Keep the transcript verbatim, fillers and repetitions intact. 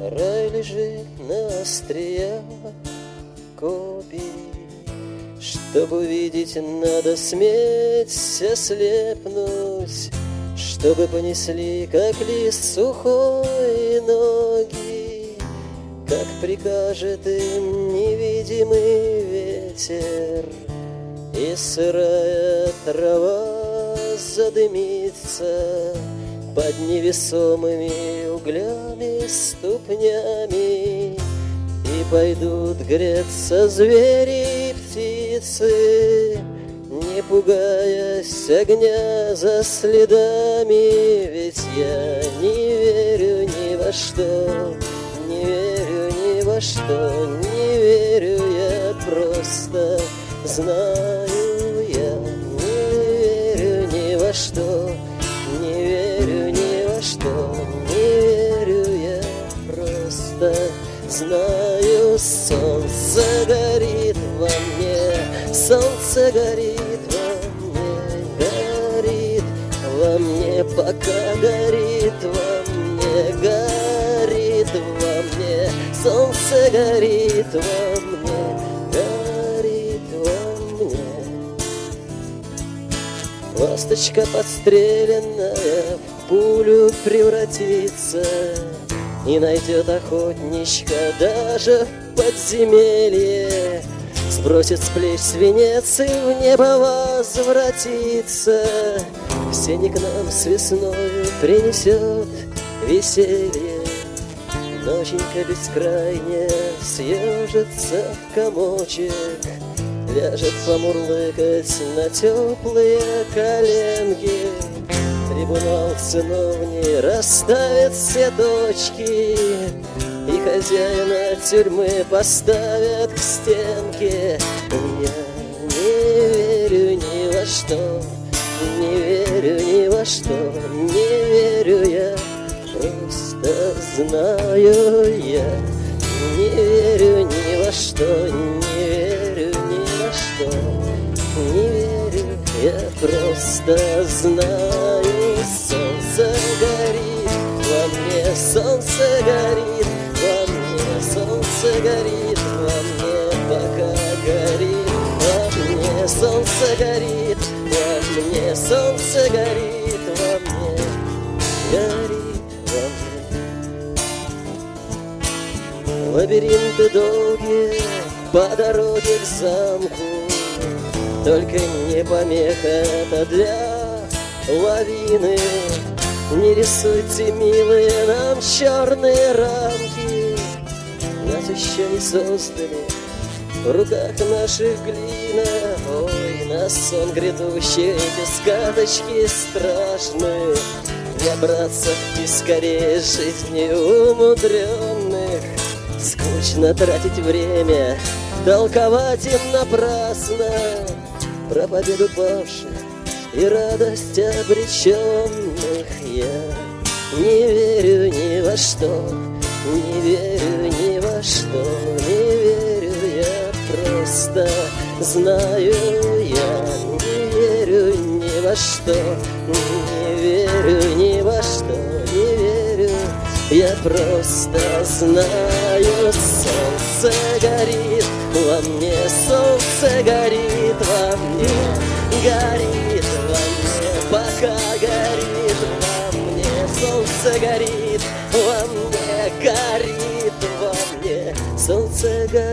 Рай лежит на острие копий. Чтоб увидеть, надо сметь ослепнуть, чтобы понесли, как лист сухой, ноги, как прикажет им невидимый ветер. И сырая трава задымится под невесомыми углями ступнями, и пойдут греться звери и птицы, не пугаясь огня за следами. Ведь я не верю ни во что, не верю ни во что, не верю, я просто знаю. Я не верю ни во что, не верю ни во что, не верю, я просто знаю. Солнце горит во мне, солнце горит во мне, горит во мне, пока горит во мне, горит во мне, солнце горит во мне, горит во мне. Ласточка подстреленная в пулю превратится и найдет охотничка даже в подземелье, сбросит с плеч свинец и в небо возвратится. Все не к нам с весною принесет веселье. Ноченька бескрайняя съежится в комочек, ляжет помурлыкать на теплые коленки. Трибунал сыновний расставит все точки, и хозяина тюрьмы поставят к стенке. Я не верю ни во что, не верю ни во что, не верю, я просто знаю. Я не верю ни во что, не верю ни во что, не верю, я просто знаю. Солнце горит во мне, солнце горит во мне, солнце горит во мне, пока горит во мне, солнце горит во мне, солнце горит во мне, горит во мне. Лабиринты долгие по дороге к замку, только не помеха это для лавины. Не рисуйте, милые, нам черные рамки, нас еще не создали в руках наших глина. Ой, на сон грядущий эти сказочки страшные, для братцев и скорее жизнью умудренных. Скучно тратить время, толковать им напрасно про победу павших и радость обреченных. Я не верю ни во что, не верю ни во что, не верю, я просто знаю. Я не верю ни во что, не верю ни во что, не верю, я просто знаю. Солнце горит во мне, солнце горит во мне, горит во мне, пока горит во мне. Солнце горит во мне, горит во мне, солнце горит.